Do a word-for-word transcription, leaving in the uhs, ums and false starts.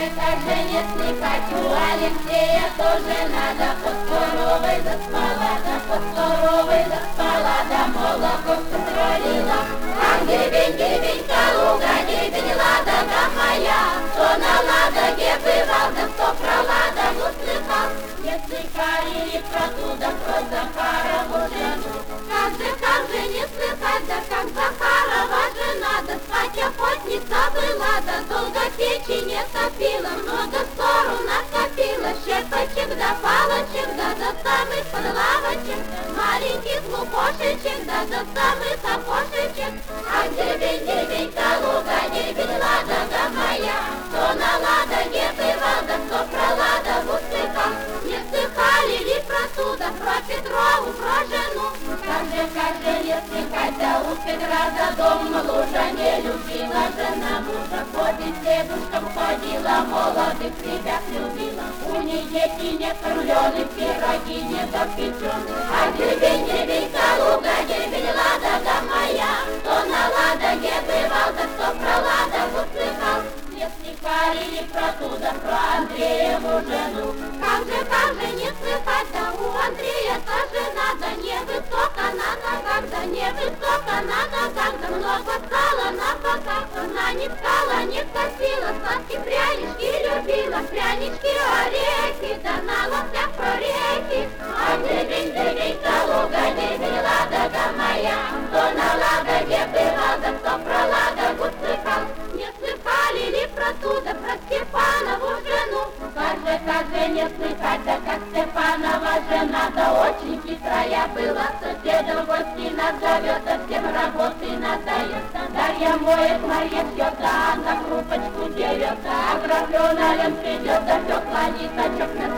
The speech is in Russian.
же, как же не слыхать, у Алексея тоже надо под коровой заспала, да под коровой заспала, да молоко пролила. Ах, деревень, деревень, Калуга, деревень, Ладога моя, кто на Ладоге бывал, да кто про Ладогу слыхал, не слыхали ли про туда, про Захарову жену? Как же, как же не слыхать, да как Захарова жена, да спать охотница была, да долго печи не топила, много ссору накопила, щепочек да палочек, да до самых подлавочек, маленьких лукошечек, да до самых окошечек. Ах, деревень, деревень, Калуга, деревень, Ладога моя, кто на Ладоге бывал, да кто про Ладогу слыхал, не слыхали ли про туда, про Петрову, про жену? Как же, как же не слыхать, да у Петра за дом лужа не любила жена мужа, по беседушкам ходила, молодых ребят любила, у ней дети не кормлены, пироги не допечены. А деревень, деревень, Калуга, деревень, Ладога моя, кто на Ладоге бывал, да кто про Ладогу слыхал, не слыхали ли про туда, про Андрееву жену? Как же, как же не слыхать, да у Андрея-то жена, да невысоко на ногах, да невысоко на ногах, да много стала на боках, она не ткала, не косила, сладкие прянички любила, прянички, орехи, да на локтях прорехи. А деревень, деревень, Калуга, деревень, Ладога моя, кто на Ладоге бывал, да кто про Ладогу слыхал, не слыхали ли про туда, про Степанову жену? Как же, как же не слыхать, да как Степанова жена, да очень хитрая была, соседом гости назовет, да всем работы надает. Дарья моет, Марья шьет, да Анна крупочку дерет, да графёна Лен придет, да Фёкла ниточек на